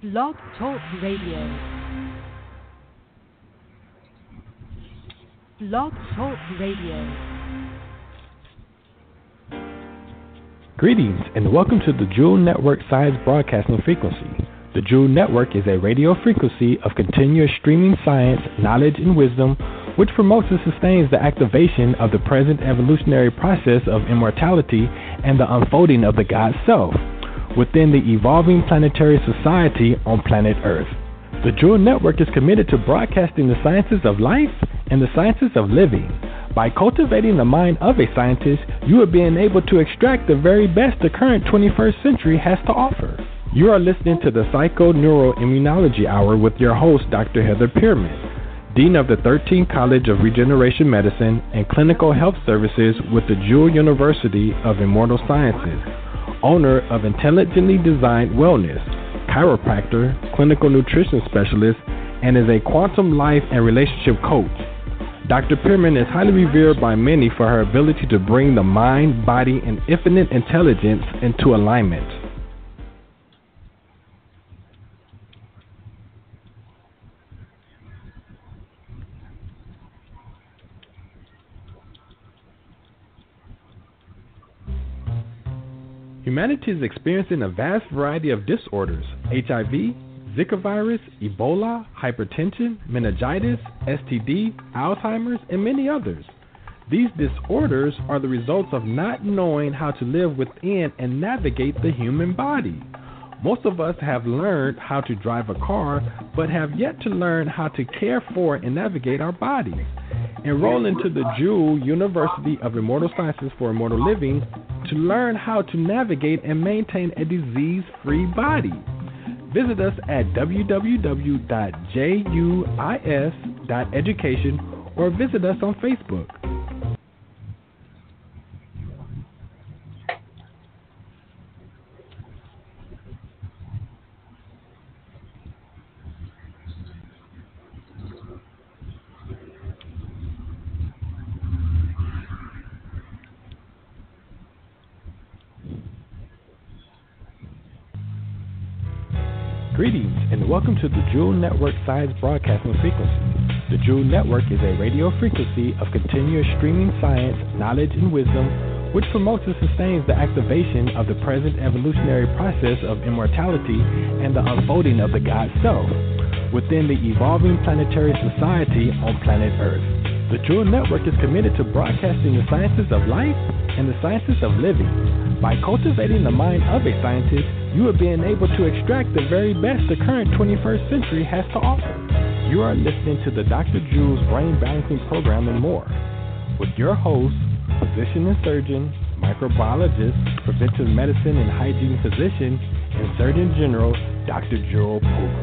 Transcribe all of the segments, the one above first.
Blog Talk Radio. Blog Talk Radio. Greetings and welcome to the Jewel Network Science Broadcasting Frequency. The Jewel Network is a radio frequency of continuous streaming science, knowledge, and wisdom, which promotes and sustains the activation of the present evolutionary process of immortality and the unfolding of the God Self within the evolving planetary society on planet Earth. The Jewel Network is committed to broadcasting the sciences of life and the sciences of living. By cultivating the mind of a scientist, you are being able to extract the very best the current 21st century has to offer. You are listening to the Psycho-Neuroimmunology Hour with your host, Dr. Heather Pearman, Dean of the 13th College of Regeneration Medicine and Clinical Health Services with the Jewel University of Immortal Sciences, owner of Intelligently Designed Wellness, chiropractor, clinical nutrition specialist, and is a quantum life and relationship coach. Dr. Pearman is highly revered by many for her ability to bring the mind, body, and infinite intelligence into alignment. Humanity is experiencing a vast variety of disorders: HIV, Zika virus, Ebola, hypertension, meningitis, STD, Alzheimer's, and many others. These disorders are the results of not knowing how to live within and navigate the human body. Most of us have learned how to drive a car, but have yet to learn how to care for and navigate our bodies. Enroll into the Jewel University of Immortal Sciences for Immortal Living to learn how to navigate and maintain a disease-free body. Visit us at www.juis.education or visit us on Facebook. Greetings and welcome to the Jewel Network Science Broadcasting Frequency. The Jewel Network is a radio frequency of continuous streaming science, knowledge, and wisdom, which promotes and sustains the activation of the present evolutionary process of immortality and the unfolding of the God Self within the evolving planetary society on planet Earth. The Jewel Network is committed to broadcasting the sciences of life and the sciences of living. By cultivating the mind of a scientist, you are being able to extract the very best the current 21st century has to offer. You are listening to the Dr. Jewel's Brain Balancing Program and more, with your host, physician and surgeon, microbiologist, preventive medicine and hygiene physician, and Surgeon General, Dr. Jewel Pook.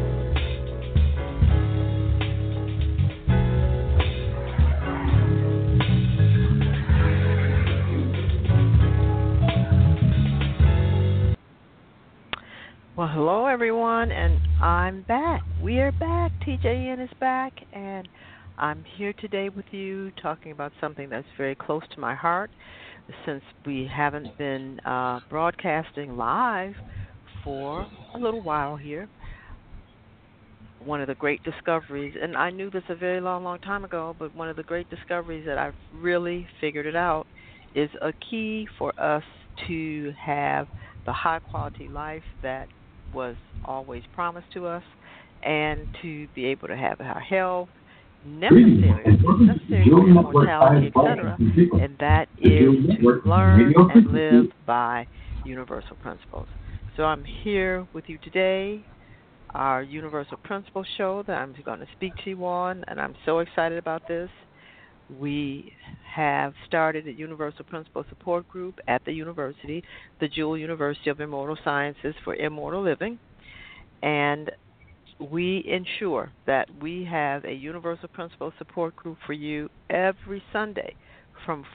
Well, hello everyone, and I'm back. We are back. TJN is back, and I'm here today with you talking about something that's very close to my heart. Since we haven't been broadcasting live for a little while here, one of the great discoveries, and I knew this a very long time ago, but one of the great discoveries that I've really figured it out is a key for us to have the high-quality life that was always promised to us, and to be able to have our health necessary for immortality, etc., and that is to learn and live by universal principles. So I'm here with you today, our Universal Principles show that I'm going to speak to you on, and I'm so excited about this. We have started a Universal Principle Support Group at the university, the Jewel University of Immortal Sciences for Immortal Living, and we ensure that we have a Universal Principle Support Group for you every Sunday from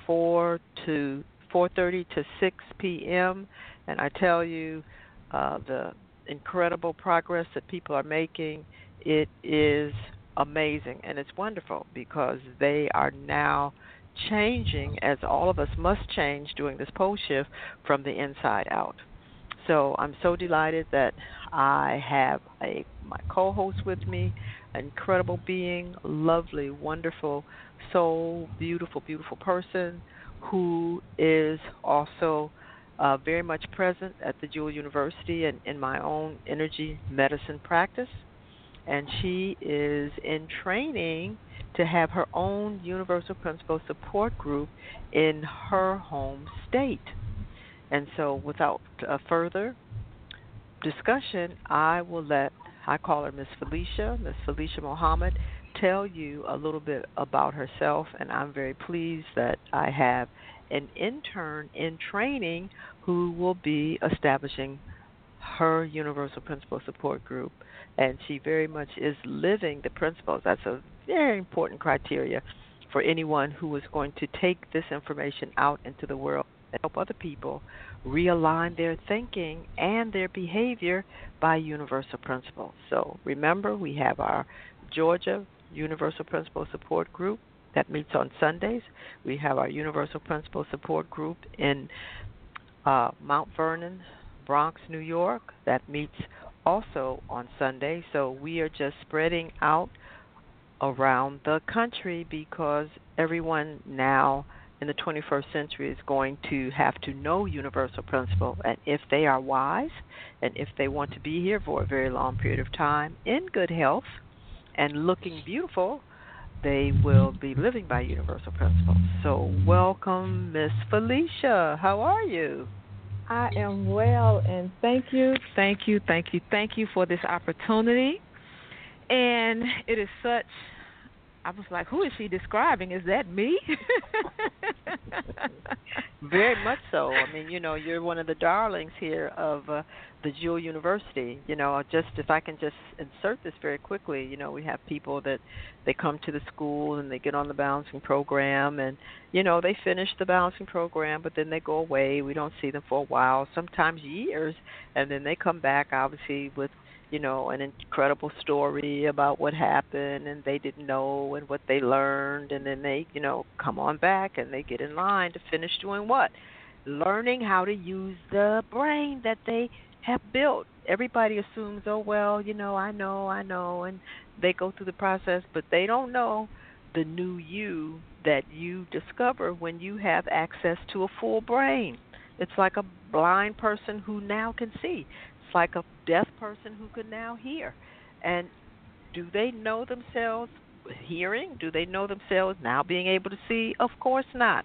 4:30 to 6 p.m., and I tell you, the incredible progress that people are making, it is amazing, and it's wonderful because they are now changing, as all of us must change during this pole shift, from the inside out. So I'm so delighted that I have my co-host with me, an incredible being, lovely, wonderful soul, beautiful, beautiful person who is also very much present at the Jewel University and in my own energy medicine practice. And she is in training to have her own Universal Principle support group in her home state. And so, without further discussion, I call her Miss Felicia Muhammad, tell you a little bit about herself. And I'm very pleased that I have an intern in training who will be establishing her Universal Principle Support Group. And she very much is living the principles. That's a very important criteria for anyone who is going to take this information out into the world and help other people realign their thinking and their behavior by universal principles. So remember, we have our Georgia Universal Principle Support Group that meets on Sundays. We have our Universal Principle Support Group in Mount Vernon, Bronx, New York, that meets also on Sunday. So we are just spreading out around the country because everyone now in the 21st century is going to have to know universal principle. And if they are wise and if they want to be here for a very long period of time in good health and looking beautiful, they will be living by universal principles. So welcome, Miss Felicia. How are you? I am well, and thank you for this opportunity. And it is such, I was like, who is she describing? Is that me? Very much so. I mean, you're one of the darlings here of the Jewel University. Just if I can just insert this very quickly, we have people that they come to the school and they get on the balancing program and, they finish the balancing program, but then they go away. We don't see them for a while, sometimes years, and then they come back, obviously, with an incredible story about what happened and they didn't know and what they learned, and then they, come on back and they get in line to finish doing what? Learning how to use the brain that they have built. Everybody assumes, oh, well, I know, and they go through the process, but they don't know the new you that you discover when you have access to a full brain. It's like a blind person who now can see. It's like a deaf person who can now hear. And do they know themselves hearing? Do they know themselves now being able to see? Of course not.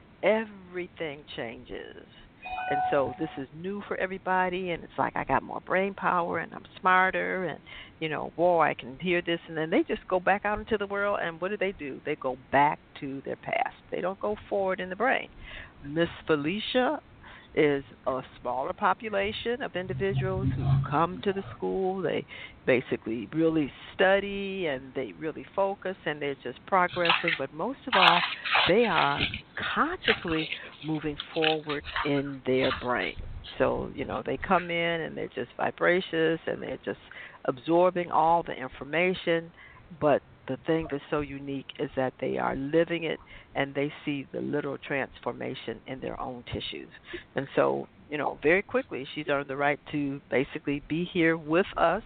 Everything changes. And so this is new for everybody, and it's like I got more brain power and I'm smarter and, boy, I can hear this. And then they just go back out into the world, and what do? They go back to their past. They don't go forward in the brain. Miss Felicia is a smaller population of individuals who come to the school. They basically really study and they really focus and they're just progressing. But most of all, they are consciously moving forward in their brain. So, they come in and they're just vivacious and they're just absorbing all the information. But the thing that's so unique is that they are living it and they see the literal transformation in their own tissues. And so, very quickly, she's earned the right to basically be here with us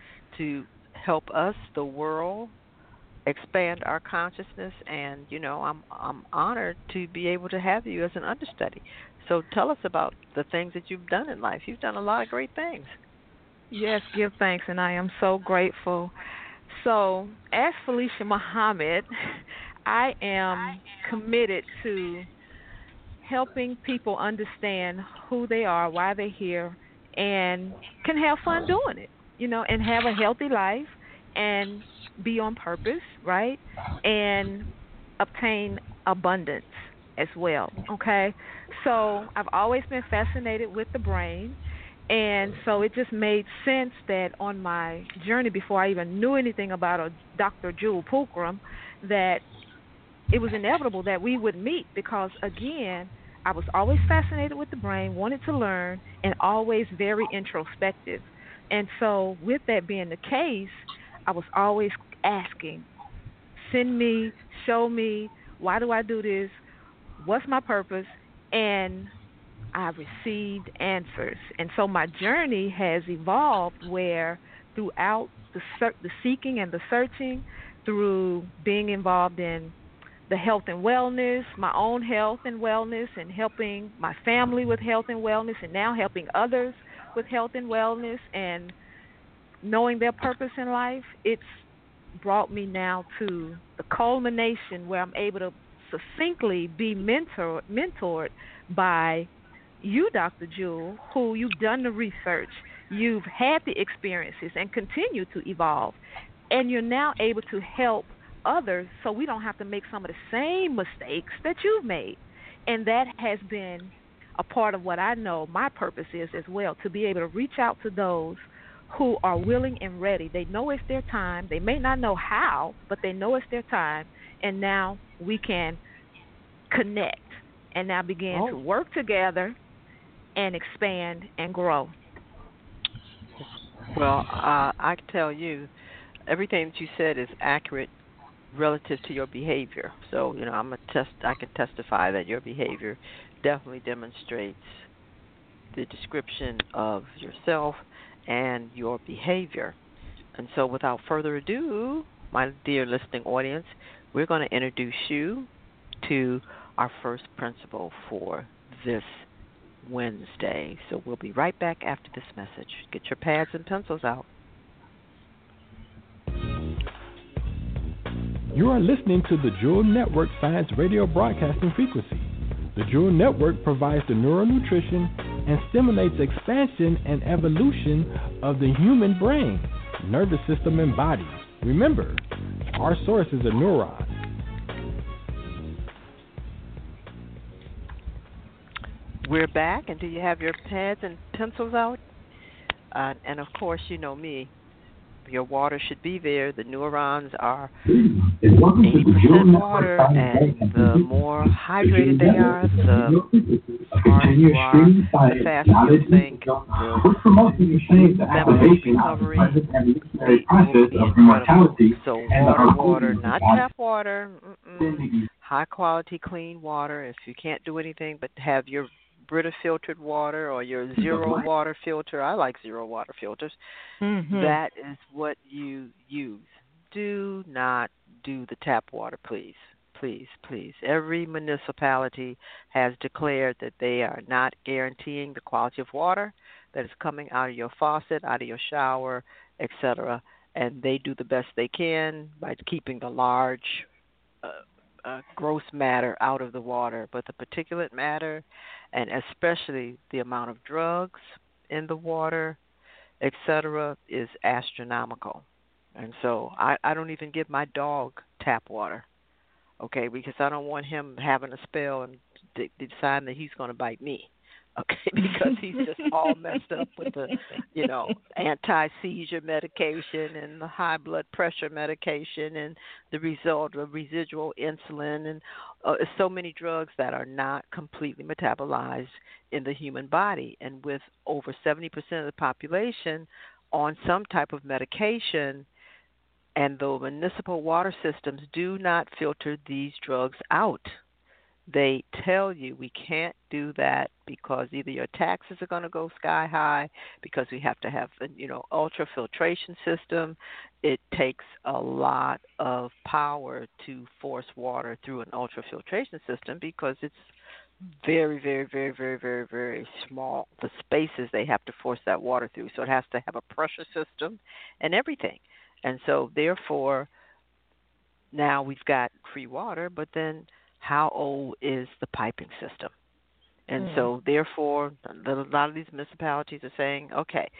to help us, the world, expand our consciousness. And, I'm honored to be able to have you as an understudy. So tell us about the things that you've done in life. You've done a lot of great things. Yes, give thanks, and I am so grateful. So, as Felicia Muhammad, I am committed to helping people understand who they are, why they're here, and can have fun doing it, and have a healthy life and be on purpose, right, and obtain abundance as well, okay? So, I've always been fascinated with the brain. And so it just made sense that on my journey, before I even knew anything about a Dr. Jewel Pookrum, that it was inevitable that we would meet because, again, I was always fascinated with the brain, wanted to learn, and always very introspective. And so with that being the case, I was always asking, send me, show me, why do I do this, what's my purpose, and I received answers. And so my journey has evolved where throughout the seeking and the searching, through being involved in the health and wellness, my own health and wellness, and helping my family with health and wellness, and now helping others with health and wellness, and knowing their purpose in life, it's brought me now to the culmination where I'm able to succinctly be mentored by you, Dr. Jewel, who you've done the research, you've had the experiences and continue to evolve, and you're now able to help others so we don't have to make some of the same mistakes that you've made. And that has been a part of what I know my purpose is as well, to be able to reach out to those who are willing and ready. They know it's their time. They may not know how, but they know it's their time. And now we can connect and now begin to work together and expand and grow. Well, I can tell you, everything that you said is accurate relative to your behavior. So, I can testify that your behavior definitely demonstrates the description of yourself and your behavior. And so without further ado, my dear listening audience, we're going to introduce you to our first principle for this Wednesday. So we'll be right back after this message. Get your pads and pencils out. You are listening to the Jewel Network Science Radio Broadcasting Frequency. The Jewel Network provides the neural nutrition and stimulates expansion and evolution of the human brain, nervous system, and body. Remember, our source is a neuron. We're back, and do you have your pads and pencils out? And of course, you know me. Your water should be there. The neurons are 80% water, and the more hydrated they are, the harder you are, the faster you think, the better recovery will be incredible. So water, not tap water, high quality clean water. If you can't do anything but have your Brita filtered water or your zero water filter. I like zero water filters. That is what you use. Do not do the tap water, please. Please, please. Every municipality has declared that they are not guaranteeing the quality of water that is coming out of your faucet, out of your shower, etc. And they do the best they can by keeping the large gross matter out of the water. But the particulate matter, and especially the amount of drugs in the water, etc., is astronomical. And so I don't even give my dog tap water, okay, because I don't want him having a spell and deciding that he's going to bite me, okay, because he's just all messed up with the, anti-seizure medication and the high blood pressure medication and the result of residual insulin and so many drugs that are not completely metabolized in the human body. And with over 70% of the population on some type of medication, and the municipal water systems do not filter these drugs out. They tell you we can't do that because either your taxes are going to go sky high, because we have to have an ultrafiltration system. It takes a lot of power to force water through an ultrafiltration system because it's very, very, very, very, very, very small, the spaces they have to force that water through. So it has to have a pressure system and everything. And so, therefore, now we've got free water, but then how old is the piping system? And so, therefore, a lot of these municipalities are saying, okay,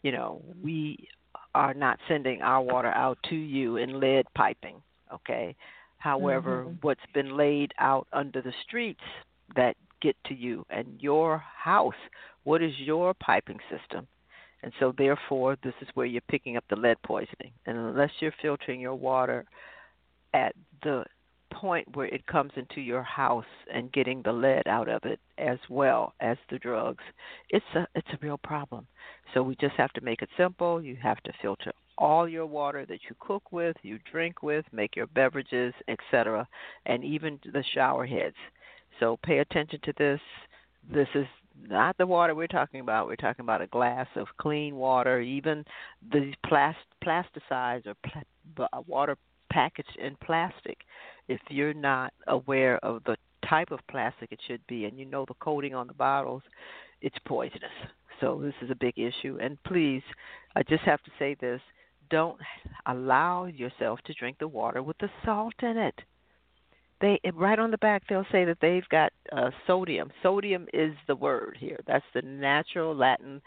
we are not sending our water out to you in lead piping, okay? However, what's been laid out under the streets that get to you and your house, what is your piping system? And so, therefore, this is where you're picking up the lead poisoning. And unless you're filtering your water at the point where it comes into your house and getting the lead out of it as well as the drugs, it's a real problem. So we just have to make it simple. You have to filter all your water that you cook with, you drink with, make your beverages, etc., and even the shower heads. So pay attention to this. This is not the water we're talking about. We're talking about a glass of clean water, even the plasticized or water packaged in plastic. If you're not aware of the type of plastic it should be, and you know the coating on the bottles, it's poisonous. So this is a big issue. And please, I just have to say this, don't allow yourself to drink the water with the salt in it. They right on the back they'll say that they've got sodium. Sodium is the word here. That's the natural Latin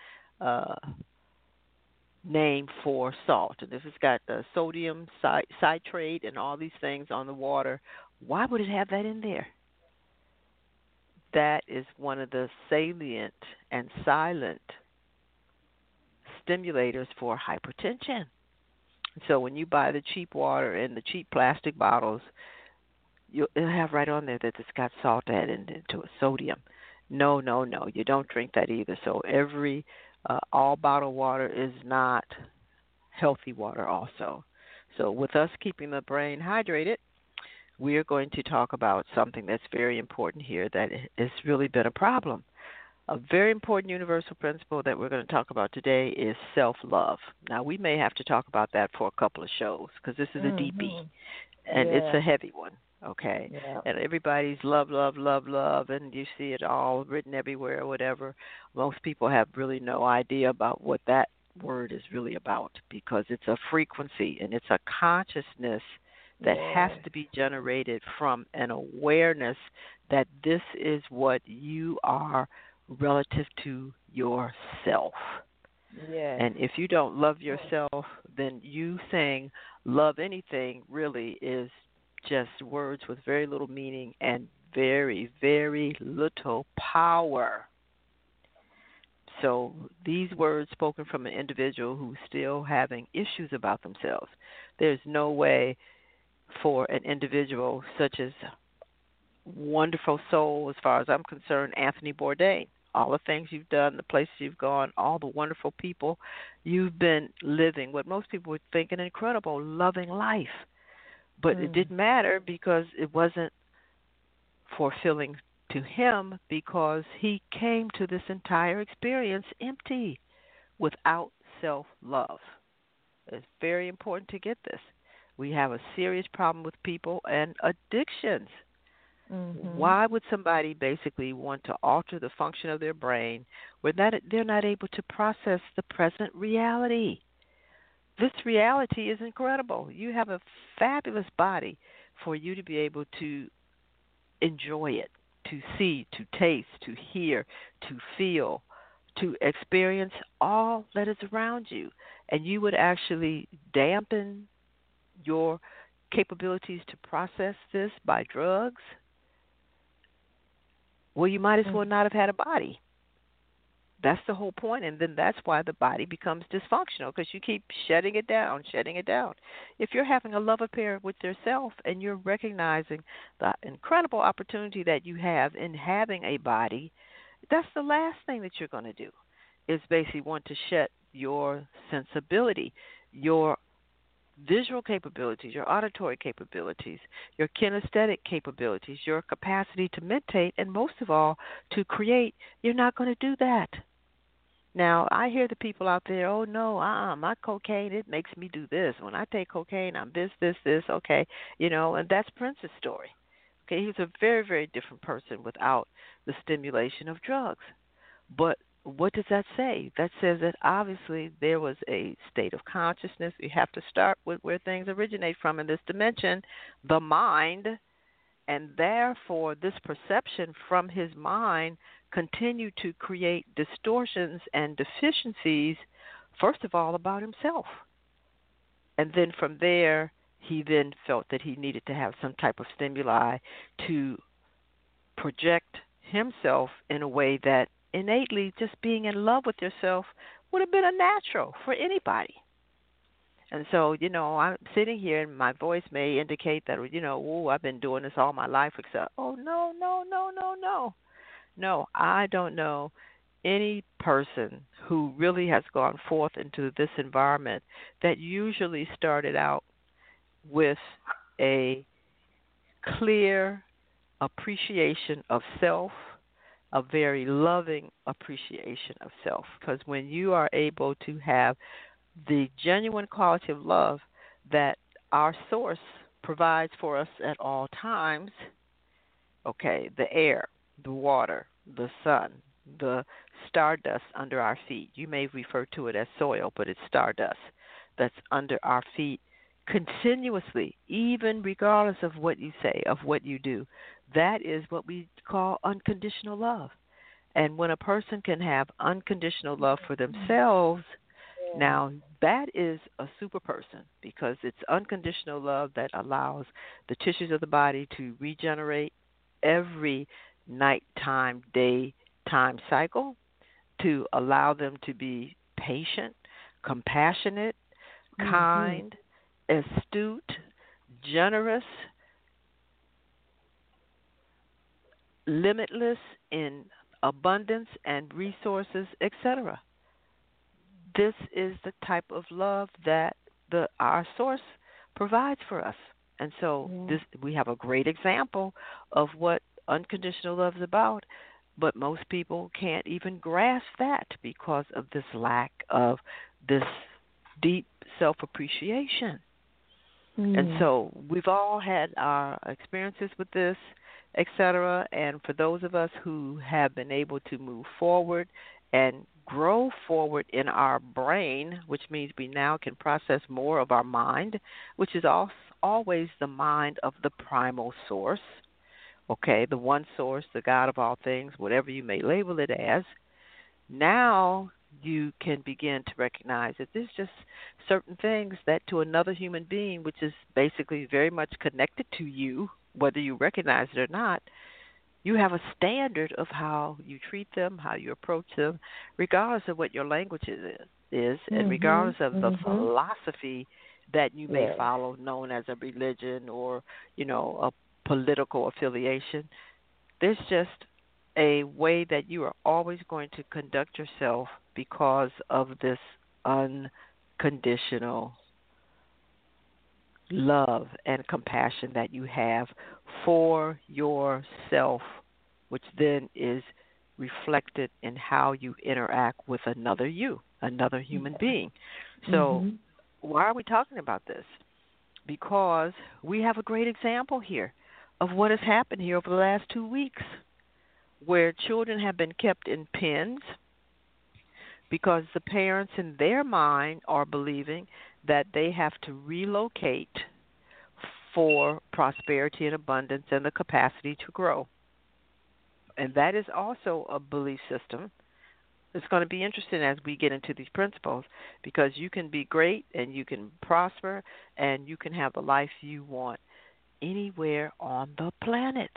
name for salt. And if it's got sodium citrate and all these things on the water, why would it have that in there? That is one of the salient and silent stimulators for hypertension. So when you buy the cheap water in the cheap plastic bottles, it'll have right on there that it's got salt added into it, sodium. No, you don't drink that either. So all bottled water is not healthy water also. So with us keeping the brain hydrated, we are going to talk about something that's very important here that has really been a problem. A very important universal principle that we're going to talk about today is self-love. Now, we may have to talk about that for a couple of shows because this is a deepie, and it's a heavy one, okay? Yeah. And everybody's love, and you see it all written everywhere or whatever. Most people have really no idea about what that word is really about because it's a frequency and it's a consciousness that has to be generated from an awareness that this is what you are relative to yourself. Yeah. And if you don't love yourself, then you saying love anything really is just words with very little meaning and very, very little power. So these words spoken from an individual who's still having issues about themselves, there's no way for an individual such as wonderful soul, as far as I'm concerned, Anthony Bourdain, all the things you've done, the places you've gone, all the wonderful people you've been living, what most people would think an incredible, loving life. But it didn't matter because it wasn't fulfilling to him because he came to this entire experience empty, without self-love. It's very important to get this. We have a serious problem with people and addictions. Mm-hmm. Why would somebody basically want to alter the function of their brain where they're not able to process the present reality? This reality is incredible. You have a fabulous body for you to be able to enjoy it, to see, to taste, to hear, to feel, to experience all that is around you. And you would actually dampen your capabilities to process this by drugs. Well, you might as well not have had a body. That's the whole point, and then that's why the body becomes dysfunctional, because you keep shutting it down. If you're having a love affair with yourself and you're recognizing the incredible opportunity that you have in having a body, that's the last thing that you're going to do, is basically want to shut your sensibility, your visual capabilities, your auditory capabilities, your kinesthetic capabilities, your capacity to meditate, and most of all, to create. You're not going to do that. Now, I hear the people out there, oh, no, my cocaine, it makes me do this. When I take cocaine, I'm this, okay, and that's Prince's story. Okay, he was a very, very different person without the stimulation of drugs. But what does that say? That says that obviously there was a state of consciousness. You have to start with where things originate from in this dimension, the mind, and therefore this perception from his mind continued to create distortions and deficiencies, first of all, about himself. And then from there, he then felt that he needed to have some type of stimuli to project himself in a way that innately just being in love with yourself would have been a natural for anybody. And so, I'm sitting here and my voice may indicate that, I've been doing this all my life, except, no. No, I don't know any person who really has gone forth into this environment that usually started out with a clear appreciation of self a very loving appreciation of self. Because when you are able to have the genuine quality of love that our source provides for us at all times, okay, the air, the water, the sun, the stardust under our feet. You may refer to it as soil, but it's stardust that's under our feet continuously, even regardless of what you say, of what you do. That is what we call unconditional love. And when a person can have unconditional love for themselves, now that is a super person, because it's unconditional love that allows the tissues of the body to regenerate every nighttime, daytime cycle, to allow them to be patient, compassionate, kind, astute, generous, limitless in abundance and resources, etc. This is the type of love that our source provides for us. And so we have a great example of what unconditional love is about, but most people can't even grasp that because of this lack of this deep self-appreciation. And so we've all had our experiences with this, etc. And for those of us who have been able to move forward and grow forward in our brain, which means we now can process more of our mind, which is always the mind of the primal source, okay, the one source, the God of all things, whatever you may label it as. Now you can begin to recognize that there's just certain things that to another human being, which is basically very much connected to you, whether you recognize it or not, you have a standard of how you treat them, how you approach them, regardless of what your language is and regardless of the philosophy that you may follow, known as a religion or, a political affiliation. There's just a way that you are always going to conduct yourself because of this unconditional love and compassion that you have for yourself, which then is reflected in how you interact with another human being. So why are we talking about this? Because we have a great example here of what has happened here over the last 2 weeks, where children have been kept in pens because the parents in their mind are believing that they have to relocate for prosperity and abundance and the capacity to grow. And that is also a belief system. It's going to be interesting as we get into these principles, because you can be great and you can prosper and you can have the life you want anywhere on the planet.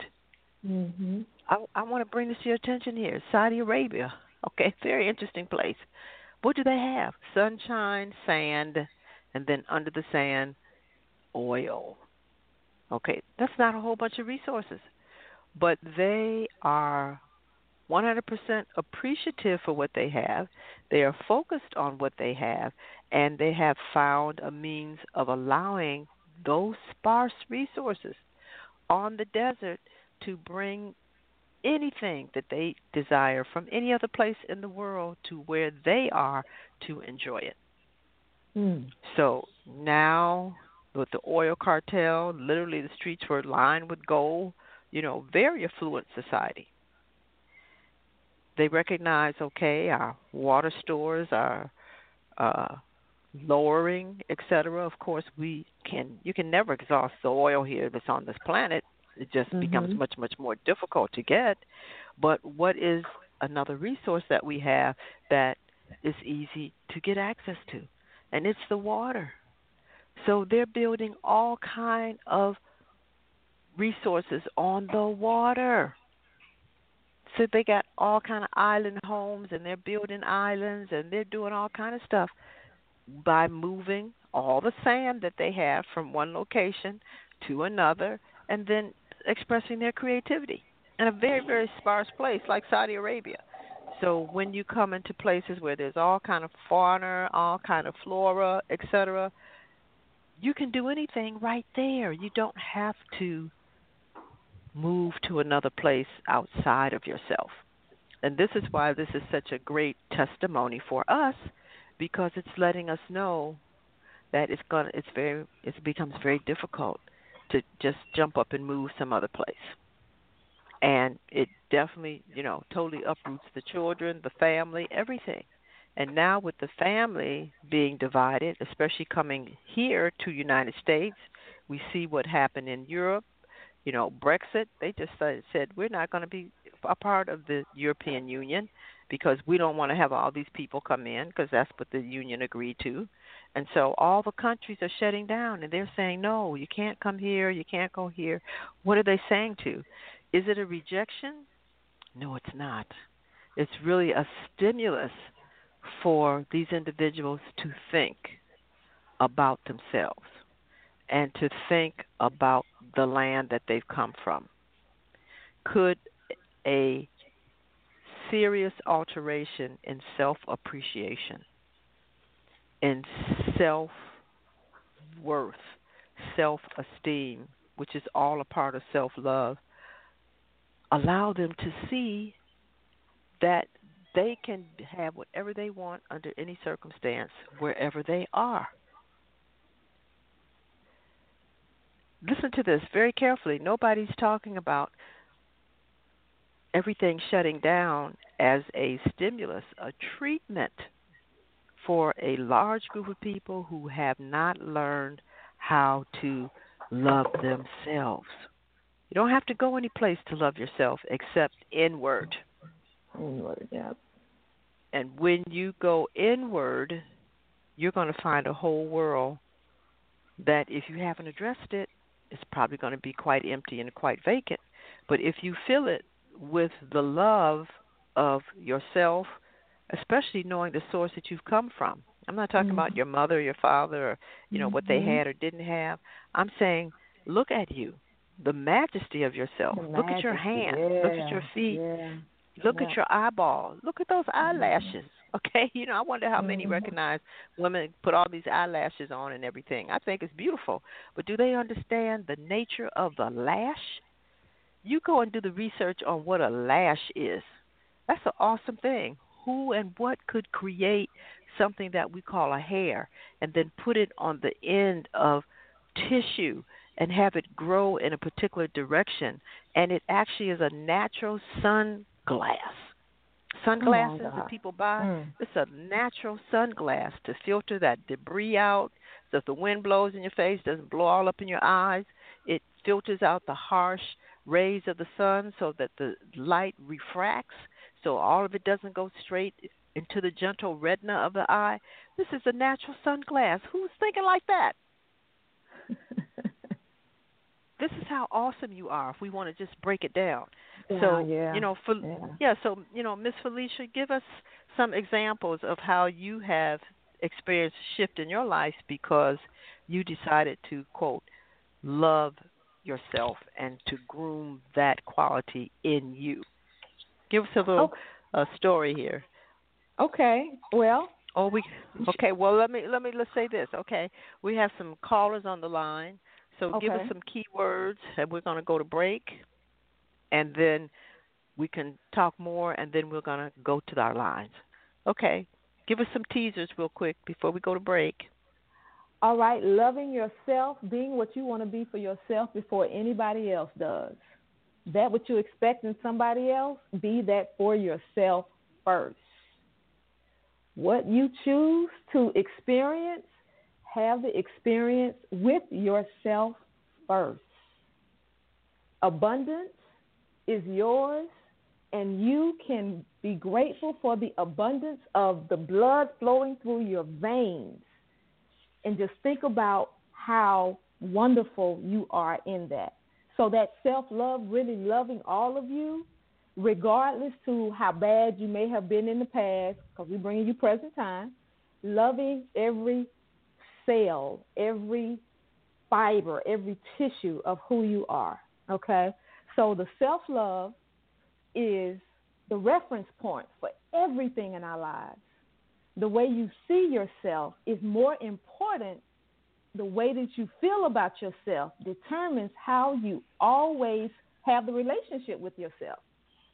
I want to bring this to your attention here. Saudi Arabia, okay, very interesting place. What do they have? Sunshine, sand, and then under the sand, oil. Okay, that's not a whole bunch of resources, but they are 100% appreciative for what they have. They are focused on what they have, and they have found a means of allowing those sparse resources on the desert to bring anything that they desire from any other place in the world to where they are to enjoy it. So now with the oil cartel, literally the streets were lined with gold, very affluent society. They recognize, okay, our water stores are lowering, etc. Of course, you can never exhaust the oil here that's on this planet. It just becomes much, much more difficult to get. But what is another resource that we have that is easy to get access to? And it's the water. So they're building all kind of resources on the water. So they got all kind of island homes, and they're building islands, and they're doing all kind of stuff by moving all the sand that they have from one location to another, and then expressing their creativity in a very, very sparse place like Saudi Arabia. So when you come into places where there's all kind of fauna, all kind of flora, etc., you can do anything right there. You don't have to move to another place outside of yourself. And this is why this is such a great testimony for us, because it's letting us know that it becomes very difficult to just jump up and move some other place. And it definitely, totally uproots the children, the family, everything. And now with the family being divided, especially coming here to United States, we see what happened in Europe. Brexit, they just said we're not going to be a part of the European Union because we don't want to have all these people come in, because that's what the union agreed to. And so all the countries are shutting down, and they're saying, no, you can't come here, you can't go here. What are they saying to? Is it a rejection? No, it's not. It's really a stimulus for these individuals to think about themselves and to think about the land that they've come from. Could a serious alteration in self-appreciation, in self-worth, self-esteem, which is all a part of self-love, allow them to see that they can have whatever they want under any circumstance, wherever they are? Listen to this very carefully. Nobody's talking about everything shutting down as a stimulus, a treatment for a large group of people who have not learned how to love themselves. You don't have to go any place to love yourself except inward. Inward, yeah. And when you go inward, you're going to find a whole world that if you haven't addressed it, it's probably going to be quite empty and quite vacant. But if you fill it with the love of yourself, especially knowing the source that you've come from. I'm not talking about your mother, your father, or what they had or didn't have. I'm saying, look at you, the majesty of yourself. Look at your hands. Look at your feet. Look at your eyeballs. Look at those eyelashes. Okay, I wonder how many recognize women put all these eyelashes on and everything. I think it's beautiful. But do they understand the nature of the lash? You go and do the research on what a lash is. That's an awesome thing. Who and what could create something that we call a hair and then put it on the end of tissue and have it grow in a particular direction? And it actually is a natural sunglass. Sunglasses that people buy, it's a natural sunglass to filter that debris out, so if the wind blows in your face, it doesn't blow all up in your eyes. It filters out the harsh rays of the sun so that the light refracts, so all of it doesn't go straight into the gentle retina of the eye. This is a natural sunglass. Who's thinking like that? This is how awesome you are if we want to just break it down. So, Miss Felicia, give us some examples of how you have experienced a shift in your life because you decided to, quote, love yourself and to groom that quality in you. Give us a little story here. Okay. Well. Let's say this. Okay, we have some callers on the line. So give us some key words, and we're going to go to break, and then we can talk more, and then we're going to go to our lines. Okay. Give us some teasers real quick before we go to break. All right. Loving yourself, being what you want to be for yourself before anybody else does. That what you expect in somebody else, be that for yourself first. What you choose to experience, have the experience with yourself first. Abundance is yours, and you can be grateful for the abundance of the blood flowing through your veins. And just think about how wonderful you are in that. So that self-love, really loving all of you, regardless to how bad you may have been in the past, because we're bringing you present time, loving every cell, every fiber, every tissue of who you are, okay? So the self-love is the reference point for everything in our lives. The way you see yourself is more important. The way that you feel about yourself determines how you always have the relationship with yourself.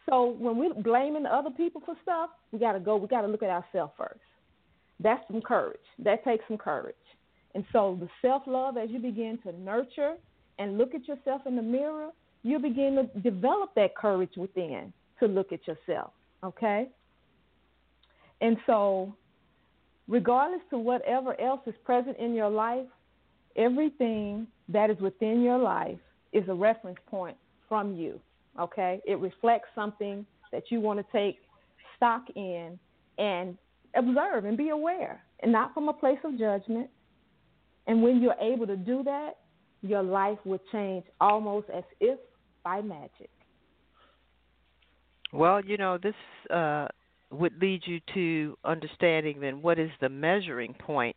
So when we're blaming other people for stuff, we got to look at ourselves first. That's some courage. That takes some courage. And so the self-love, as you begin to nurture and look at yourself in the mirror, you begin to develop that courage within to look at yourself, okay? And so regardless to whatever else is present in your life, everything that is within your life is a reference point from you, okay? It reflects something that you want to take stock in and observe and be aware, and not from a place of judgment. And when you're able to do that, your life will change almost as if by magic. Well, this would lead you to understanding then what is the measuring point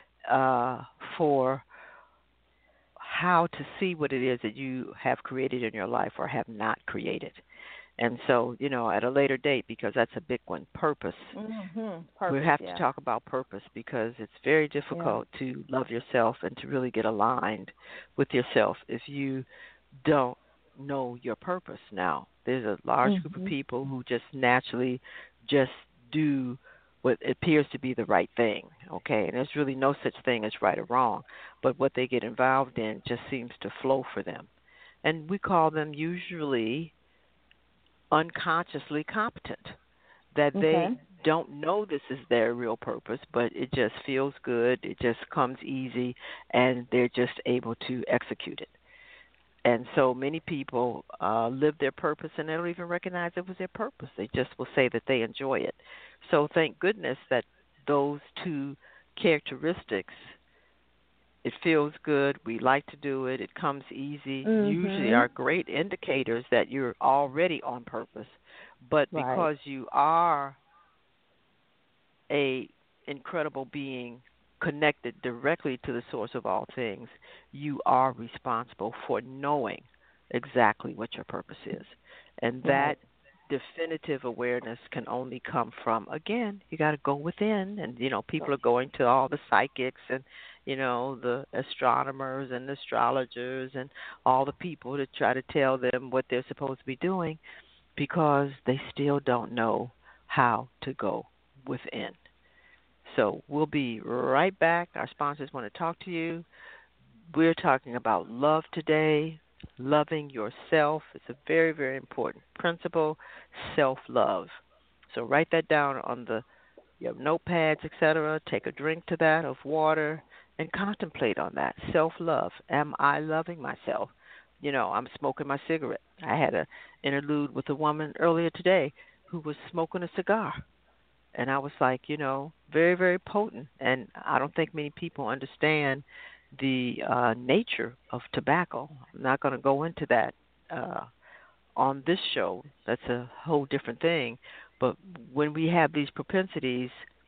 for how to see what it is that you have created in your life or have not created. And so, at a later date, because that's a big one, purpose. Purpose, we have to talk about purpose because it's very difficult to love yourself and to really get aligned with yourself if you don't know your purpose. Now, there's a large group of people who just naturally just do what appears to be the right thing, okay? And there's really no such thing as right or wrong, but what they get involved in just seems to flow for them. And we call them usually unconsciously competent, that they don't know this is their real purpose, but it just feels good, it just comes easy, and they're just able to execute it. And so many people live their purpose and they don't even recognize it was their purpose. They just will say that they enjoy it. So thank goodness that those two characteristics, it feels good, we like to do it, it comes easy, usually are great indicators that you're already on purpose. But because you are a incredible being connected directly to the source of all things, you are responsible for knowing exactly what your purpose is. And that definitive awareness can only come from, again, you got to go within. And, people are going to all the psychics and, the astronomers and the astrologers and all the people to try to tell them what they're supposed to be doing because they still don't know how to go within. So we'll be right back. Our sponsors want to talk to you. We're talking about love today, loving yourself. It's a very, very important principle, self-love. So write that down on your notepads, etc. Take a drink to that of water and contemplate on that. Self-love. Am I loving myself? I'm smoking my cigarette. I had an interlude with a woman earlier today who was smoking a cigar. And I was like, very, very potent. And I don't think many people understand the nature of tobacco. I'm not going to go into that on this show. That's a whole different thing. But when we have these propensities,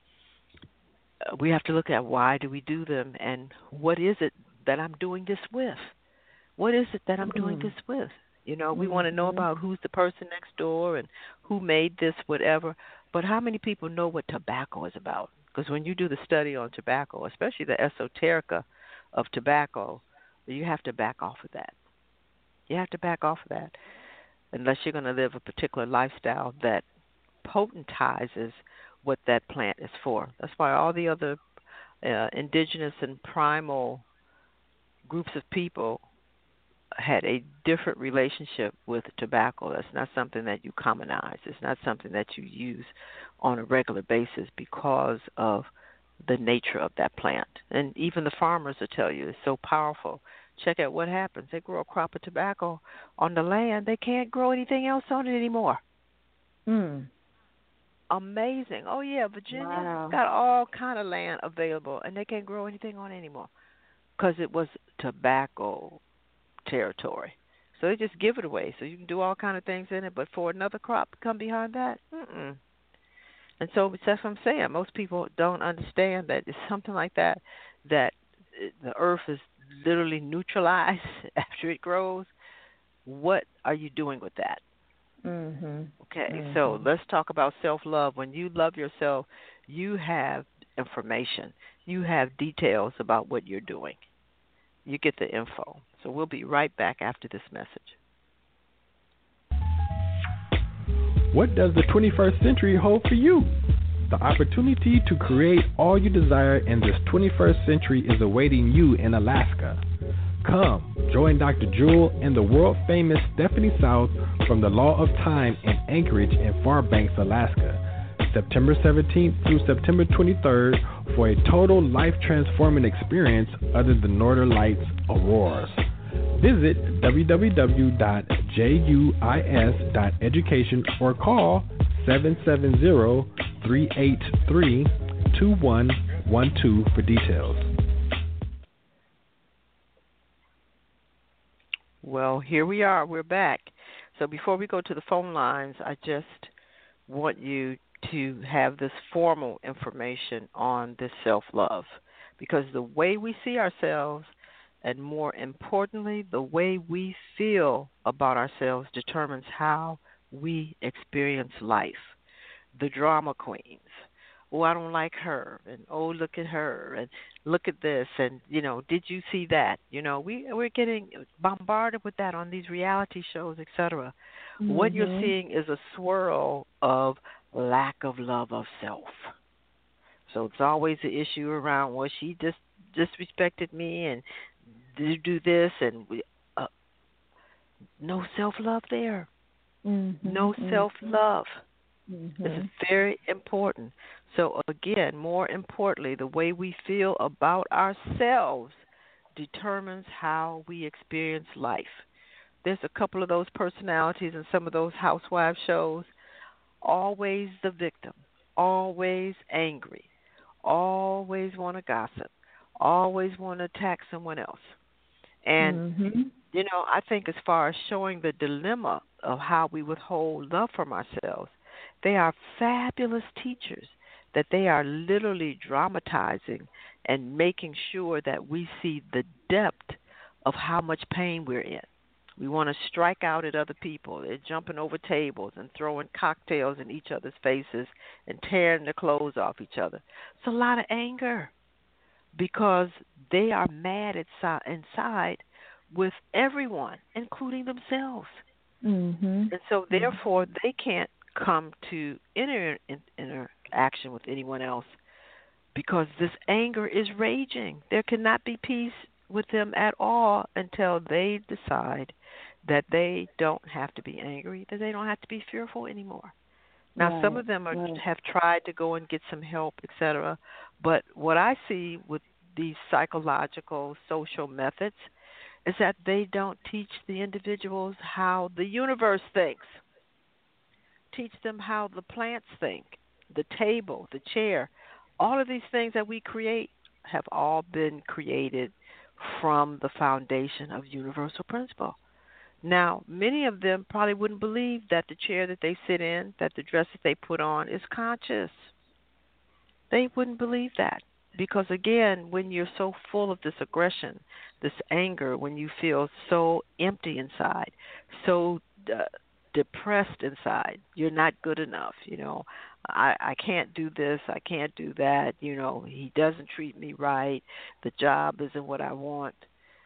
we have to look at why do we do them and what is it that I'm doing this with? What is it that I'm doing this with? We want to know about who's the person next door and who made this, whatever. But how many people know what tobacco is about? Because when you do the study on tobacco, especially the esoterica of tobacco, you have to back off of that. You have to back off of that unless you're going to live a particular lifestyle that potentizes what that plant is for. That's why all the other indigenous and primal groups of people had a different relationship with tobacco. That's not something that you commonize. It's not something that you use on a regular basis because of the nature of that plant. And even the farmers will tell you it's so powerful. Check out what happens. They grow a crop of tobacco on the land. They can't grow anything else on it anymore. Amazing. Oh, yeah, Virginia got all kind of land available, and they can't grow anything on it anymore because it was tobacco territory. So they just give it away. So you can do all kind of things in it, but for another crop to come behind that, And so that's what I'm saying. Most people don't understand that it's something like that, that the earth is literally neutralized after it grows. What are you doing with that? Okay, so let's talk about self-love. When you love yourself, you have information. You have details about what you're doing. You get the info. So we'll be right back after this message. What does the 21st century hold for you? The opportunity to create all you desire in this 21st century is awaiting you in Alaska. Come, join Dr. Jewel and the world-famous Stephanie South from the Law of Time in Anchorage and Fairbanks, Alaska, September 17th through September 23rd for a total life-transforming experience under the Northern Lights auroras. Visit www.juis.education or call 770-383-2112 for details. Well, here we are. We're back. So before we go to the phone lines, I just want you to have this formal information on this self-love, because the way we see ourselves, and more importantly, the way we feel about ourselves, determines how we experience life. The drama queens. Oh, I don't like her, and oh, look at her, and look at this, and, did you see that? We're getting bombarded with that on these reality shows, etc. Mm-hmm. What you're seeing is a swirl of lack of love of self. So it's always an issue around, well, she just disrespected me, and do this, and no self-love there. Mm-hmm. No self-love. Mm-hmm. This is very important. So again, more importantly, the way we feel about ourselves determines how we experience life. There's a couple of those personalities in some of those housewife shows. Always the victim, always angry, always want to gossip, always want to attack someone else. And, I think as far as showing the dilemma of how we withhold love from ourselves, they are fabulous teachers, that they are literally dramatizing and making sure that we see the depth of how much pain we're in. We want to strike out at other people. They're jumping over tables and throwing cocktails in each other's faces and tearing their clothes off each other. It's a lot of anger, because they are mad inside with everyone, including themselves. Mm-hmm. And so, therefore, they can't come to interaction with anyone else, because this anger is raging. There cannot be peace with them at all until they decide that they don't have to be angry, that they don't have to be fearful anymore. Now, some of them have tried to go and get some help, etc. But what I see with these psychological, social methods is that they don't teach the individuals how the universe thinks. Teach them how the plants think, the table, the chair. All of these things that we create have all been created from the foundation of universal principle. Now, many of them probably wouldn't believe that the chair that they sit in, that the dress that they put on is conscious. They wouldn't believe that. Because, again, when you're so full of this aggression, this anger, when you feel so empty inside, so depressed inside, you're not good enough, I can't do this, I can't do that, he doesn't treat me right, the job isn't what I want.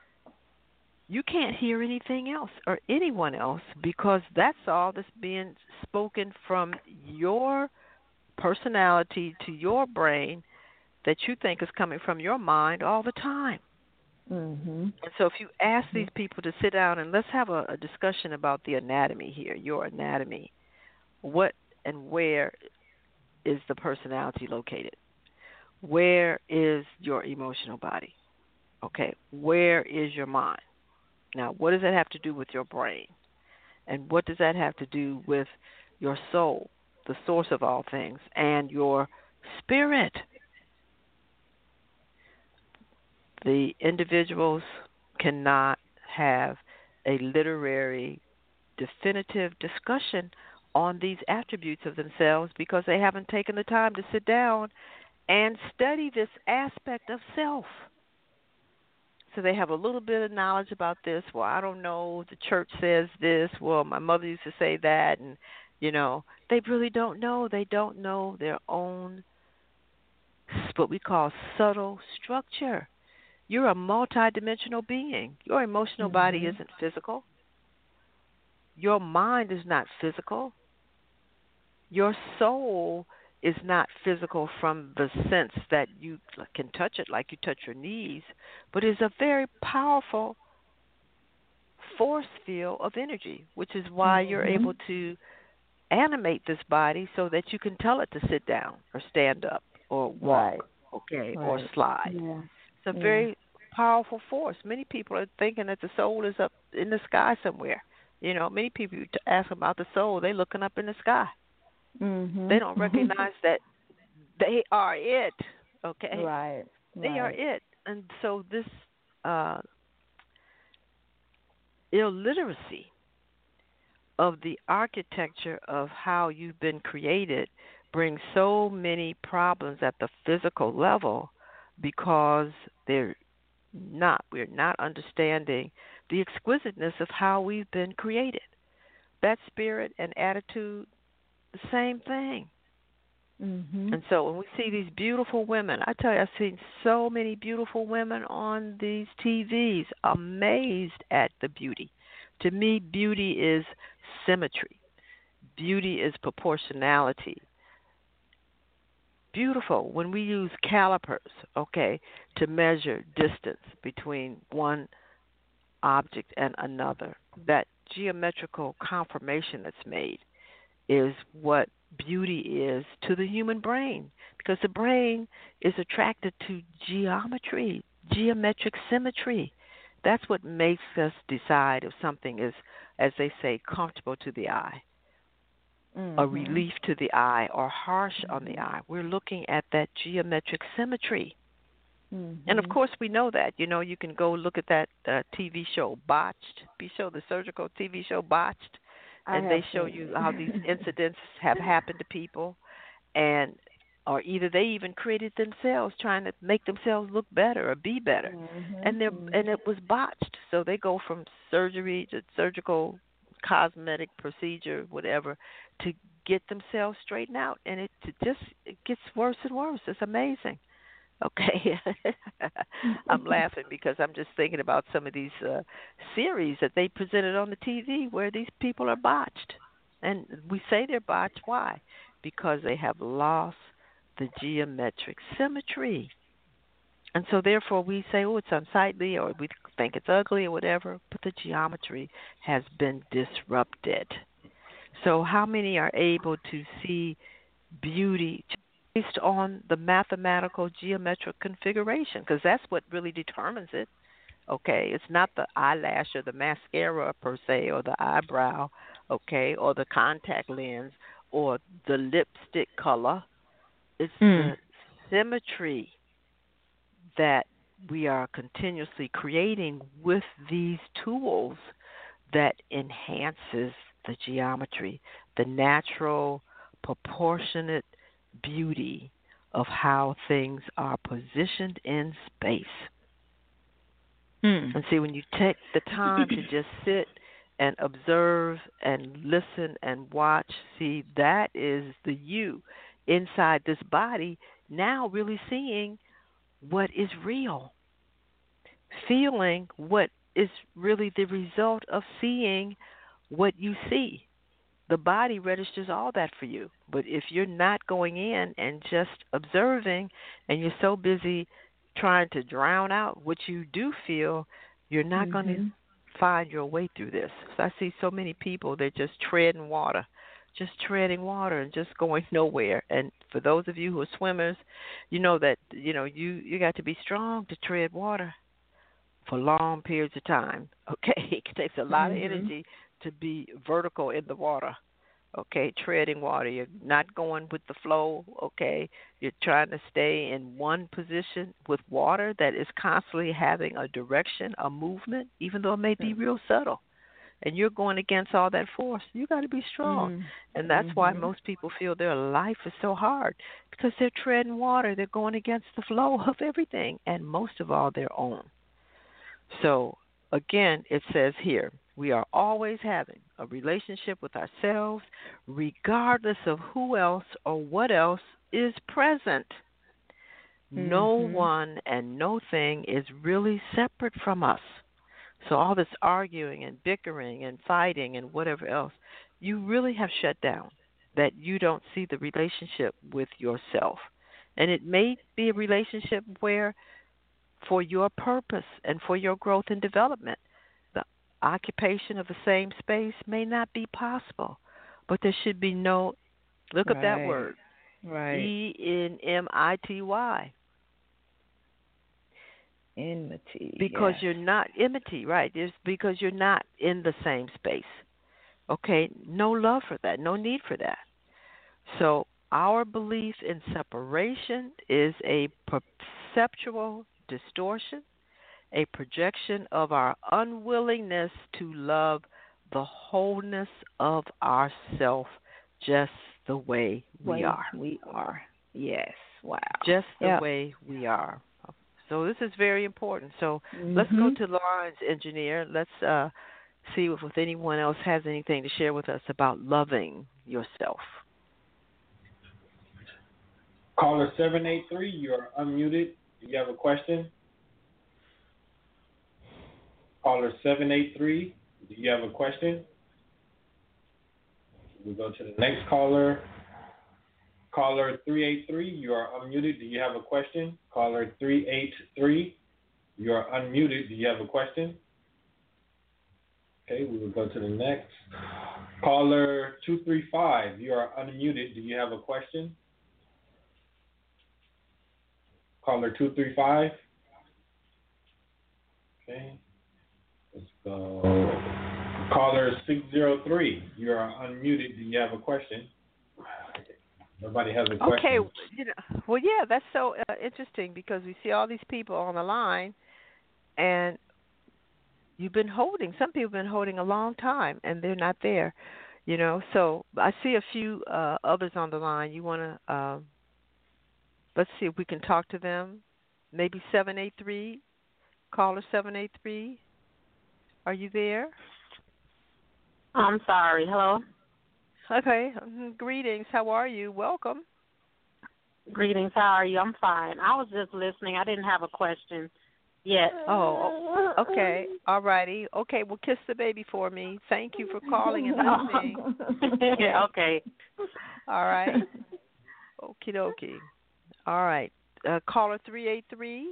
You can't hear anything else or anyone else, because that's all that's being spoken from your personality to your brain, that you think is coming from your mind all the time. Mm-hmm. And so if you ask these people to sit down and let's have a discussion about the anatomy here, your anatomy, what and where is the personality located? Where is your emotional body? Okay, where is your mind? Now, what does that have to do with your brain? And what does that have to do with your soul, the source of all things, and your spirit? The individuals cannot have a literary, definitive discussion on these attributes of themselves because they haven't taken the time to sit down and study this aspect of self. So they have a little bit of knowledge about this. Well, I don't know, the church says this. Well, my mother used to say that. And, they really don't know. They don't know their own, what we call subtle structure. You're a multidimensional being. Your emotional body isn't physical. Your mind is not physical. Your soul is not physical from the sense that you can touch it like you touch your knees, but is a very powerful force field of energy, which is why you're able to animate this body so that you can tell it to sit down or stand up or walk, or slide. Yeah. It's a very powerful force. Many people are thinking that the soul is up in the sky somewhere. Many people, you ask about the soul, they're looking up in the sky. They don't recognize that they are it, okay? Right. They are it. And so this illiteracy of the architecture of how you've been created brings so many problems at the physical level because we're not understanding the exquisiteness of how we've been created. That spirit and attitude, the same thing. And so when we see these beautiful women, I tell you, I've seen so many beautiful women on these TVs, amazed at the beauty. To me, beauty is symmetry. Beauty is proportionality. Beautiful when we use calipers, to measure distance between one object and another. That geometrical conformation that's made is what beauty is to the human brain, because the brain is attracted to geometry, geometric symmetry. That's what makes us decide if something is, as they say, comfortable to the eye, a relief to the eye, or harsh on the eye. We're looking at that geometric symmetry. And of course, we know that. You can go look at that TV show, Botched. The surgical TV show, Botched. And they show you how these incidents have happened to people, or either they even created themselves trying to make themselves look better or be better, and it was botched. So they go from surgery to surgical, cosmetic procedure, whatever, to get themselves straightened out, and it gets worse and worse. It's amazing. Okay, I'm laughing because I'm just thinking about some of these series that they presented on the TV where these people are botched. And we say they're botched. Why? Because they have lost the geometric symmetry. And so therefore we say, oh, it's unsightly, or we think it's ugly or whatever, but the geometry has been disrupted. So how many are able to see beauty based on the mathematical geometric configuration? Because that's what really determines it. It's not the eyelash or the mascara per se, or the eyebrow, or the contact lens, or the lipstick color. It's the symmetry that we are continuously creating with these tools that enhances the geometry, the natural, proportionate beauty of how things are positioned in space. And see, when you take the time to just sit and observe and listen and watch, see, that is the you inside this body now really seeing what is real, feeling what is really the result of seeing what you see. The body registers all that for you. But if you're not going in and just observing, and you're so busy trying to drown out what you do feel, you're not going to find your way through this. So I see so many people, they're just treading water and just going nowhere. And for those of you who are swimmers, you know that you got to be strong to tread water for long periods of time. It takes a lot of energy to be vertical in the water. Treading water. You're not going with the flow, You're trying to stay in one position with water that is constantly having a direction, a movement, even though it may be real subtle. And you're going against all that force. You got to be strong. And that's why most people feel their life is so hard, because they're treading water. They're going against the flow of everything, and most of all their own. So, again, it says here, we are always having a relationship with ourselves, regardless of who else or what else is present. No one and no thing is really separate from us. So all this arguing and bickering and fighting and whatever else, you really have shut down that you don't see the relationship with yourself. And it may be a relationship where, for your purpose and for your growth and development, the occupation of the same space may not be possible. But there should be no, look up that word, ENMITY. Enmity. Because yes. you're not enmity, right? It's because you're not in the same space. Okay, no love for that, no need for that. So our belief in separation is a perceptual distortion, a projection of our unwillingness to love the wholeness of ourself just the way we are. We are. Yes. Wow. Just the Yep. way we are. So this is very important. So let's Mm-hmm. go to the lines, engineer. Let's see if anyone else has anything to share with us about loving yourself. Caller 783, you're unmuted. Do you have a question? Caller 783, do you have a question? We'll go to the next caller. Caller 383, you are unmuted. Do you have a question? Caller 383, you are unmuted. Do you have a question? Okay, we will go to the next. Caller 235, you are unmuted. Do you have a question? Caller 235. Okay, let's go. Caller 603, you are unmuted. Do you have a question? Nobody has a question. Okay, well, yeah, that's so interesting because we see all these people on the line, and some people have been holding a long time, and they're not there, So I see a few others on the line. You want to, let's see if we can talk to them. Maybe 783, caller 783. Are you there? I'm sorry. Hello? Okay. Greetings. How are you? Welcome. Greetings. How are you? I'm fine. I was just listening. I didn't have a question yet. Oh, okay. All righty. Okay, well, kiss the baby for me. Thank you for calling and listening. Yeah, okay. All right. Okie dokie. All right. Caller 383.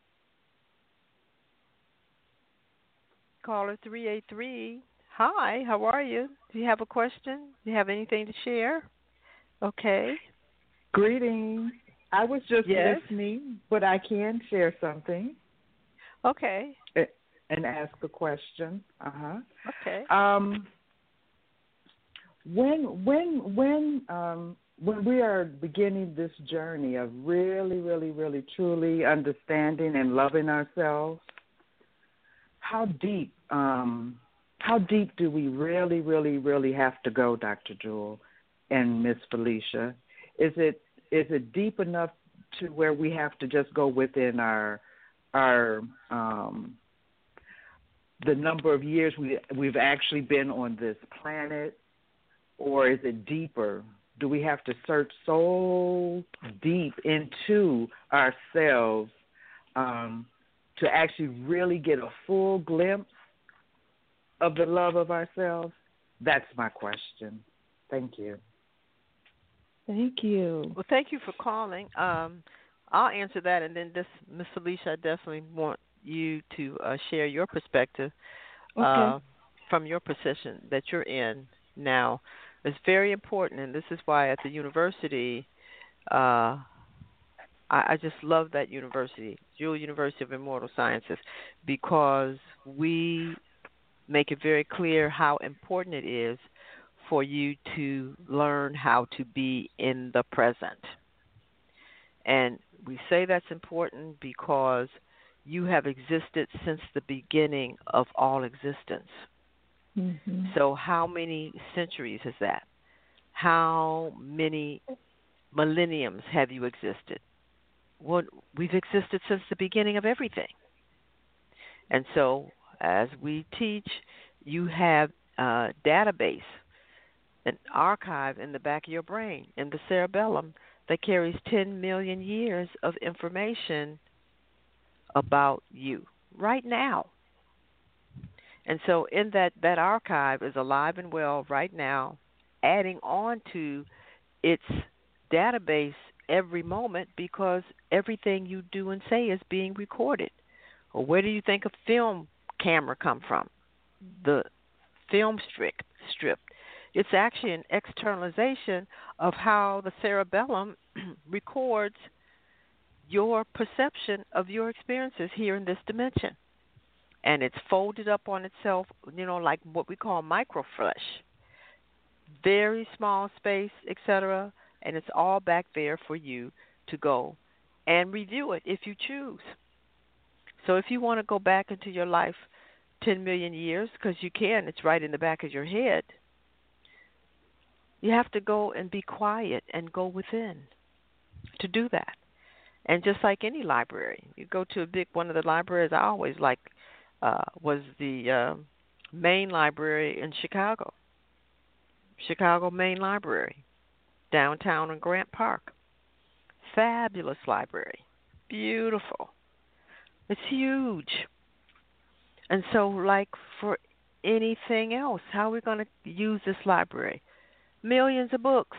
Caller 383. Hi, how are you? Do you have a question? Do you have anything to share? Okay. Greetings. I was just Yes. listening, but I can share something Okay. and ask a question. Okay. When we are beginning this journey of really, really, really, truly understanding and loving ourselves, how deep do we really, really, really have to go, Dr. Jewel and Miss Felicia? Is it deep enough to where we have to just go within our the number of years we've actually been on this planet, or is it deeper? Do we have to search so deep into ourselves to actually really get a full glimpse of the love of ourselves? That's my question. Thank you. Thank you. Well, thank you for calling. I'll answer that, and then Miss Alicia, I definitely want you to share your perspective from your position that you're in now. It's very important, and this is why at the university, I just love that university, Jewel University of Immortal Sciences, because we make it very clear how important it is for you to learn how to be in the present. And we say that's important because you have existed since the beginning of all existence. Mm-hmm. So how many centuries is that? How many millenniums have you existed? Well, we've existed since the beginning of everything. And so as we teach, you have a database, an archive in the back of your brain, in the cerebellum, that carries 10 million years of information about you right now. And so in that archive is alive and well right now adding on to its database every moment because everything you do and say is being recorded. Or where do you think a film camera come from? The film strip. It's actually an externalization of how the cerebellum records your perception of your experiences here in this dimension. And it's folded up on itself, like what we call microflesh. Very small space, etc. And it's all back there for you to go and review it if you choose. So if you want to go back into your life 10 million years, because you can, it's right in the back of your head, you have to go and be quiet and go within to do that. And just like any library, you go to one of the libraries I always liked was the main library in Chicago Main Library, downtown in Grant Park. Fabulous library, beautiful. It's huge. And so, like for anything else, how are we going to use this library? Millions of books.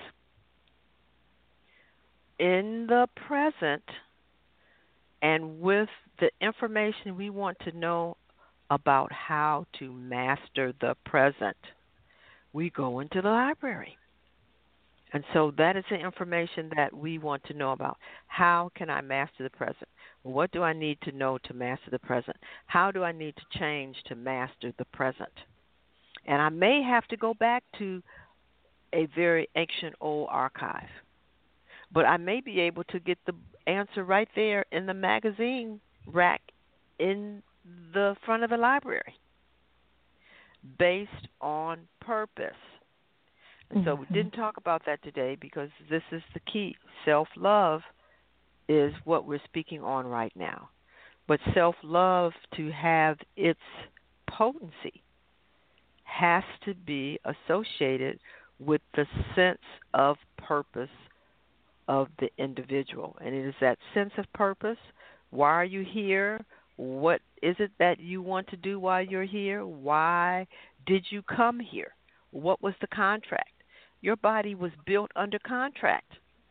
In the present, and with the information we want to know about how to master the present, we go into the library. And so that is the information that we want to know about. How can I master the present? What do I need to know to master the present? How do I need to change to master the present? And I may have to go back to a very ancient old archive. But I may be able to get the answer right there in the magazine rack in the front of the library based on purpose. And so we didn't talk about that today because this is the key. Self-love is what we're speaking on right now. But self-love, to have its potency, has to be associated with the sense of purpose of the individual. And it is that sense of purpose. Why are you here? What is it that you want to do while you're here? Why did you come here? What was the contract? Your body was built under contract.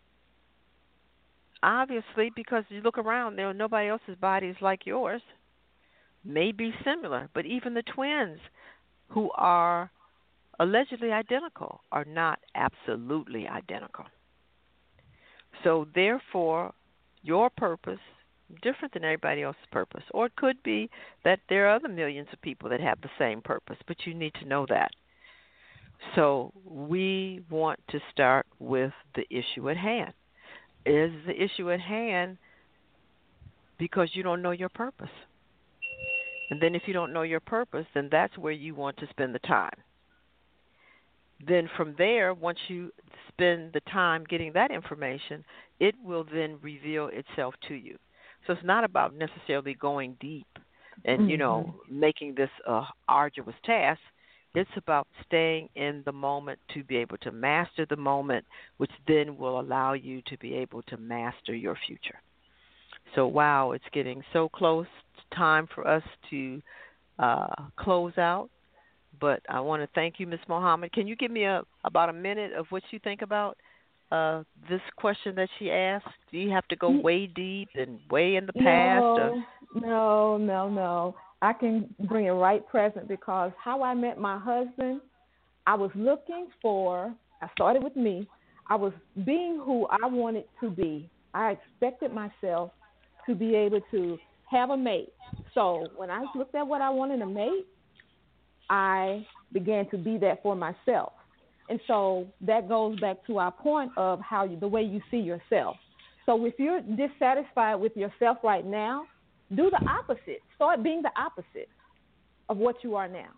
Obviously, because you look around, nobody else's body is like yours. May be similar, but even the twins who are allegedly identical are not absolutely identical. So therefore, your purpose different than everybody else's purpose. Or it could be that there are other millions of people that have the same purpose, but you need to know that. So we want to start with the issue at hand. Is the issue at hand because you don't know your purpose? And then if you don't know your purpose, then that's where you want to spend the time. Then from there, once you spend the time getting that information, it will then reveal itself to you. So it's not about necessarily going deep and, making this arduous task. It's about staying in the moment to be able to master the moment, which then will allow you to be able to master your future. So, wow, it's getting so close. It's time for us to close out. But I want to thank you, Ms. Mohammed. Can you give me about a minute of what you think about this question that she asked? Do you have to go way deep and way in the past? No. I can bring it right present, because how I met my husband, I was looking for, I started with me, I was being who I wanted to be. I expected myself to be able to have a mate. So when I looked at what I wanted a mate, I began to be that for myself. And so that goes back to our point of the way you see yourself. So if you're dissatisfied with yourself right now, do the opposite. Start being the opposite of what you are now,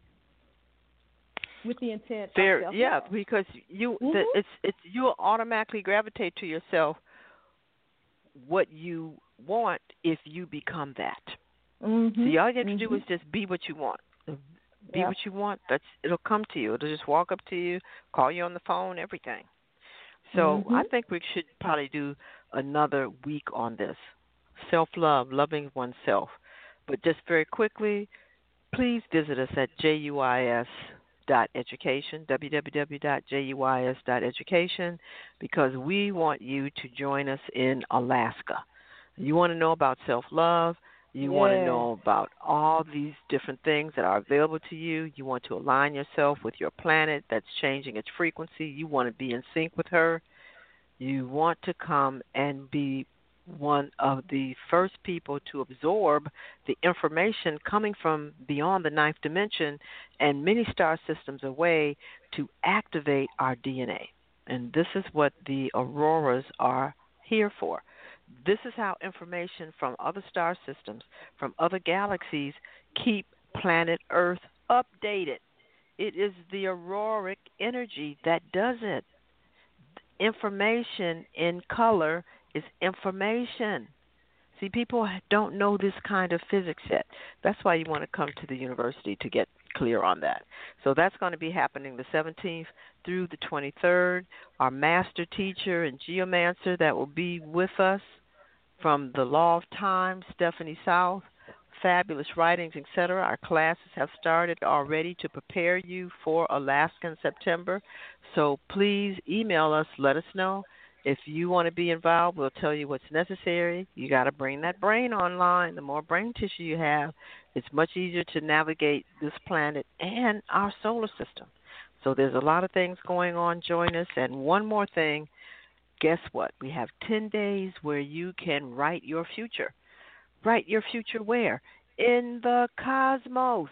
with the intent of self-love. Yeah, because you'll automatically gravitate to yourself what you want if you become that. Mm-hmm. See, all you have to do is just be what you want. Be what you want. It'll come to you. It'll just walk up to you, call you on the phone, everything. So I think we should probably do another week on this. Self-love, loving oneself. But just very quickly, please visit us at JUIS juis.education, www.juis.education, because we want you to join us in Alaska. You want to know about self-love. You want to know about all these different things that are available to you. You want to align yourself with your planet that's changing its frequency. You want to be in sync with her. You want to come and be one of the first people to absorb the information coming from beyond the ninth dimension and many star systems away to activate our DNA. And this is what the auroras are here for. This is how information from other star systems, from other galaxies, keep planet Earth updated. It is the auroric energy that does it. Information in color is information. See, people don't know this kind of physics yet. That's why you want to come to the university to get clear on that. So that's going to be happening the 17th through the 23rd. Our master teacher and geomancer that will be with us from the Law of Time, Stephanie South, fabulous writings, etc. Our classes have started already to prepare you for Alaska in September. So please email us, let us know. If you want to be involved, we'll tell you what's necessary. You got to bring that brain online. The more brain tissue you have, it's much easier to navigate this planet and our solar system. So there's a lot of things going on. Join us. And one more thing, guess what? We have 10 days where you can write your future. Write your future where? In the cosmos.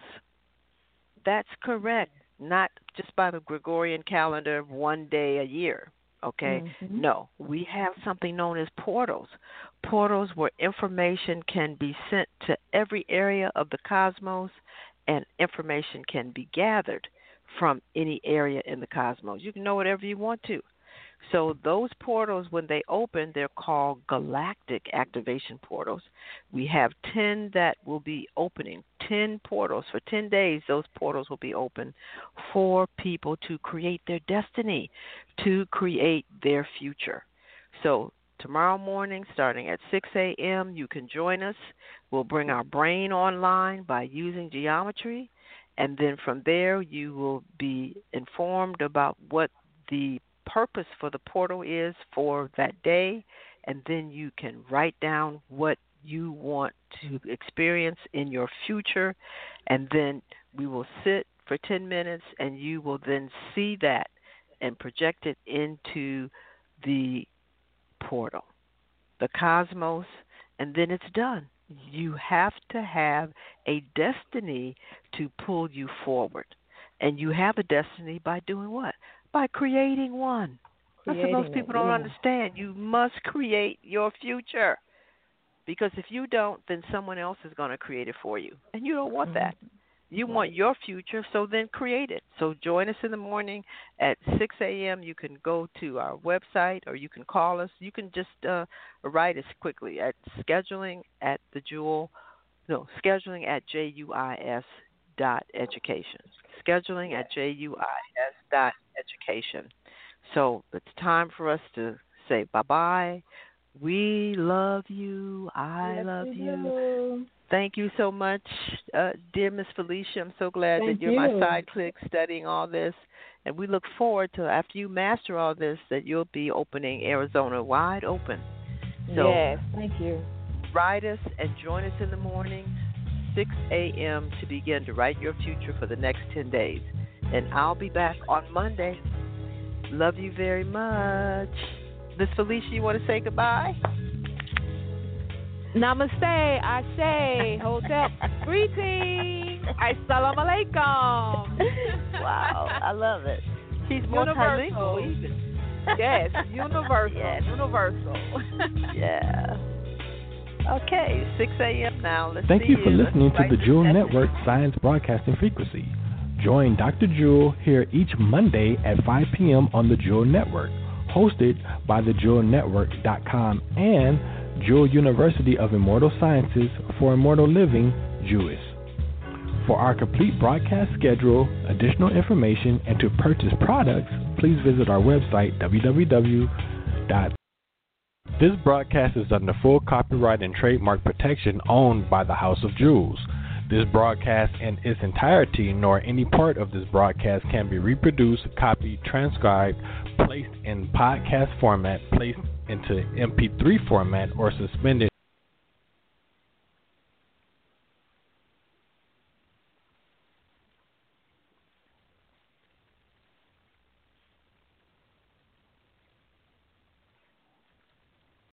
That's correct. Not just by the Gregorian calendar, one day a year. Okay? Mm-hmm. No, we have something known as portals. Portals where information can be sent to every area of the cosmos and information can be gathered from any area in the cosmos. You can know whatever you want to. So those portals, when they open, they're called galactic activation portals. We have 10 that will be opening, 10 portals. For 10 days, those portals will be open for people to create their destiny, to create their future. So tomorrow morning, starting at 6 a.m., you can join us. We'll bring our brain online by using geometry, and then from there you will be informed about what the purpose for the portal is for that day, and then you can write down what you want to experience in your future, and then we will sit for 10 minutes and you will then see that and project it into the portal, the cosmos, and then it's done. You have to have a destiny to pull you forward, and you have a destiny by doing what? By creating one. That's what most people don't understand. You must create your future. Because if you don't, then someone else is going to create it for you. And you don't want that. You want your future, so then create it. So join us in the morning at 6 a.m. You can go to our website or you can call us. You can just write us quickly at scheduling at juis.education. Scheduling at juis.education. So it's time for us to say bye-bye. We love you. I love you. Thank you so much, dear Miss Felicia. I'm so glad that you're my sidekick studying all this. And we look forward to, after you master all this, that you'll be opening Arizona wide open. So yes, thank you. Write us and join us in the morning, 6 a.m., to begin to write your future for the next 10 days. And I'll be back on Monday. Love you very much. Miss Felicia, you want to say goodbye? Namaste, Ashe, Hotep, greetings, Assalamu alaikum. Wow, I love it. She's multilingual even. Yes, universal. Yes. Universal. Yeah. Okay, 6 a.m. now. Thank you for listening to the Jewel Network Science Broadcasting Frequency. Join Dr. Jewel here each Monday at 5 p.m. on the Jewel Network, hosted by thejewelnetwork.com and Jewel University of Immortal Sciences for Immortal Living, JUIS. For our complete broadcast schedule, additional information, and to purchase products, please visit our website, www. This broadcast is under full copyright and trademark protection owned by the House of Jewels. This broadcast in its entirety, nor any part of this broadcast, can be reproduced, copied, transcribed, placed in podcast format, placed into MP3 format, or suspended